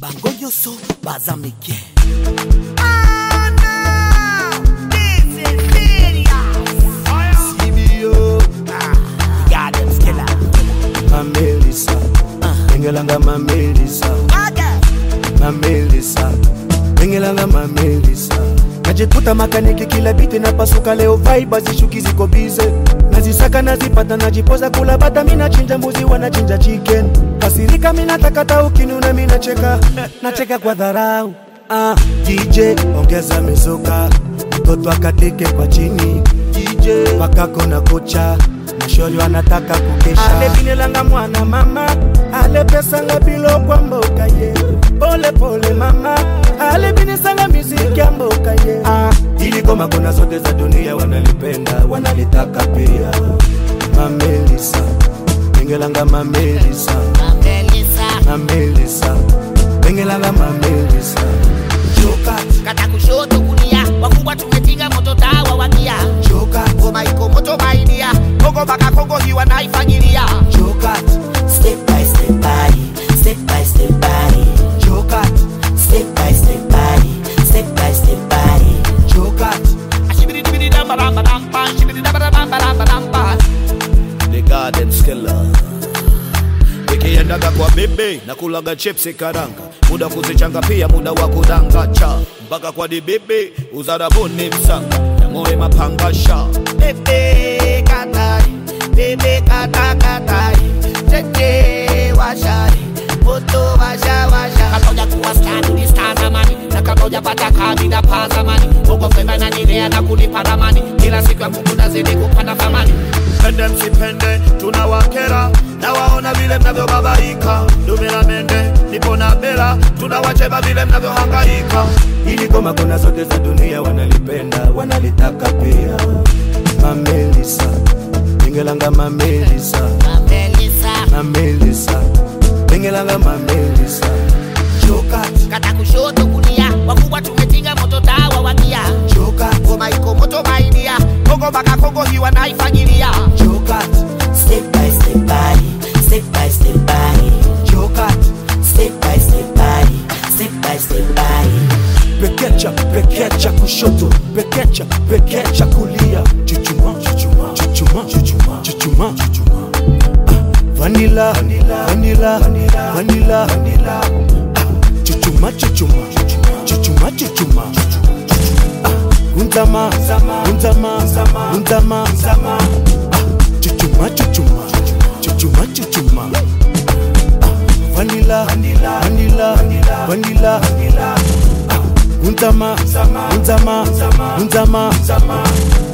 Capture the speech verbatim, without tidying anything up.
Bangoyo so bazamike. Oh no, this is serious. C B O, ah, got them skilla. Mamelisa, Engelanga Mamelisa, Mamelisa, Engelanga Mamelisa. Najikuta makaniki kila biti na pasuka leo vibe zishuki ziko bize. Nazisaka nazipata najipoza kula bata mina chinja mbuzi wana chinja chicken. Kasirika mina takata ukinuna mina cheka, nacheka kwa dharau. Ah, D J ongeza mizuka, mtoto akatike kwa chini. D J wakako na kocha, mshori wanataka kukesha. Ale binelanga mwana mama, ale pesa ngabilo kwa mboka ye. Pole pole mama, ale binesanga muziki ya mboka ye. Ah, ili goma kona zote za dunia wanalipenda, wanalitaka pia. Mamelisa, Engelanga Mamelisa, Mamelisa, Mamelisa, Engelanga Mamelisa. Chokat, kata kushoto kulia, wakubwa tumetinga moto tawa wakia. chokat, Goma iko moto maidia, Kongo baka Kongo hiwa naifagilia. chokat, Step by step body, step by step body, chokat, step by step body, step by step body. chokat. Ashibidi dibidi damba damba damba, shibidi damba damba damba damba. The garden skiller. Nikiendaga kwa bebe na kulaga chipsi karanga, muda kuzichanga pia muda wa kudanga cha mpaka kwa di bebe uzarabuni msanga na ngoe mapangasha. Bebe katari, bebe kata katari, tete washari, moto washa washa. Katoja kuwa stand ni stand zamani, na katoja pata kadi na pa zamani. Mungu fema na nilea na kulipa ramani, kila siku ya Mungu nazidi kupanda thamani. Pende msipende tunawakera, na waona vile mnavyo babaika. Dumila mende nipo na bela, tunawacheba vile mnavyo hangaika. Ili goma kona zote za dunia wanalipenda, wanalitaka pia. Mamelisa, Engelanga Mamelisa, Mamelisa, Mamelisa, Engelanga Mamelisa. Chokat, kata kushoto kulia, wakubwa tumetinga moto tawa wakia. chokat, Goma iko moto maidia, Kongo baka Kongo hiwa naifagilia. chokat, Step by step body, step by step body, chokat. step by step body, step by step body. Pekecha, pekecha kushoto, pekecha, pekecha kulia. Chuchuma, chuchuma, chuchuma, chuchuma, chuchuma, chuchuma. Ah, vanilla, vanilla, vanilla, vanilla, vanilla. Ah, chuchuma, chuchuma, chuchuma, chuchuma. Ah, unzama, unzama, unzama, unzama. Ah, chuchuma, chuchuma, chuchuma, chuchuma. Ah, vanilla, vanilla, vanilla, vanilla, vanilla. Unzama, unzama, unzama, unzama.